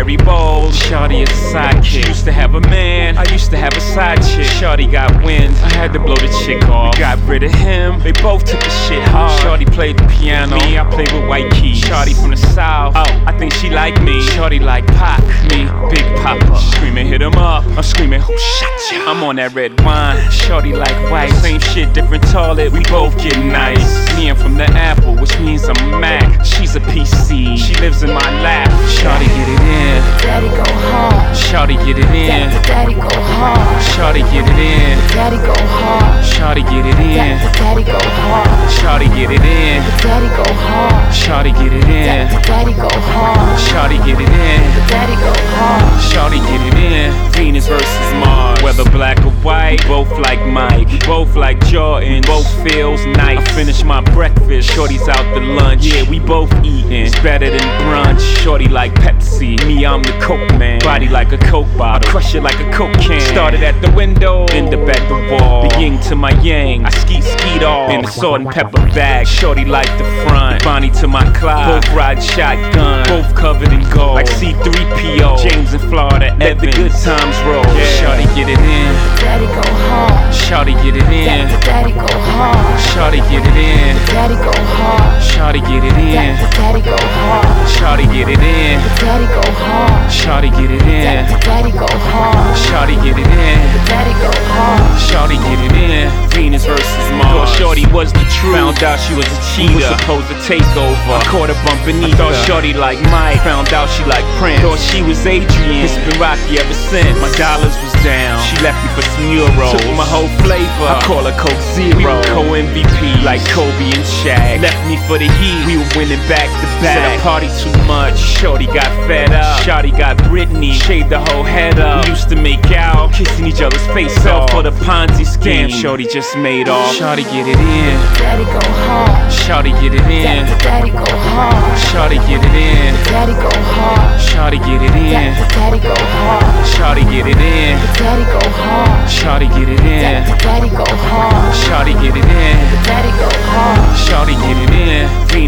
strawberry bowl. Shawty is a sidekick. She used to have a man, I used to have a side chick. Shawty got wind, I had to blow the chick off. Got rid of him, they both took the shit hard. Shawty played the piano, me, I played with white keys. Shawty from the south, oh, I think she like me. Shawty like Pac, me, Big Papa. Screaming, hit him up, I'm screaming, who shot ya? I'm on that red wine, Shawty like white. Same shit, different toilet, we both get nice. Me, I'm from the Apple, which means I'm a Mac. She's a PC, she lives in my lap. Shawty get it in, Daddy go hard. Shawty get it in, Daddy go hard. Shawty get it in, Daddy go hard. Shawty get it in, Daddy go hard. Shawty get it in, Daddy go hard. Shawty get it in, Daddy go hard. Shawty get it in, Daddy go hard. Shawty get it in. Venus versus Mars, whether black or white, both like Mike, both like Jordan, both feels nice. I finish my breakfast, Shorty's out to lunch. Yeah, we both eating, it's better than brunch. Shorty like Pepsi, me I'm the Coke man. Body like a Coke bottle, crush it like a Coke can. Started at the window, end up at the wall. The yin to my yang, I skeet off in a salt and pepper bag. Shorty like the front, Bonnie to my Clyde. Both ride shotgun, both covered in gold, like C-3PO. James in Florida, let the good times roll. Yeah. Shawty get it in, Daddy go hard. Shawty get it in, Daddy go hard. Shawty get it in, Daddy go hard. Shawty get it in, Daddy go hard. Shawty get it in, Daddy go hard. Shawty get it in, Daddy go hard. Shawty get it in, Daddy go hard. Shawty get it in. Venus versus Mars. Thought Shorty was the truth, found out she was a cheater. We was supposed to take over, I caught her bumping either. Thought Shorty like Mike, found out she like Prince. Thought she was Adrian, it's been rocky ever since. My dollars was down, she left me for some euros. Took my whole flavor, I call her Coke Zero. We were co-MVP, like Kobe and Shaq. Left me for the Heat, we were winning back to back. Said I party too much, Shorty got fed up. Shorty got Britney, shaved the whole head up. We used to make out, kissing each other's face off. For the Ponzi scheme, Shorty just made off. Shorty get it in, Daddy go hard. Shorty get it in, Daddy go hard. Shorty get it in, Daddy go hard. Shorty get it in, Daddy go hard. Shorty get it in, Daddy go hard. Shorty get it in, Daddy go hard. Shorty get it in, Daddy go hard. Shorty get it in.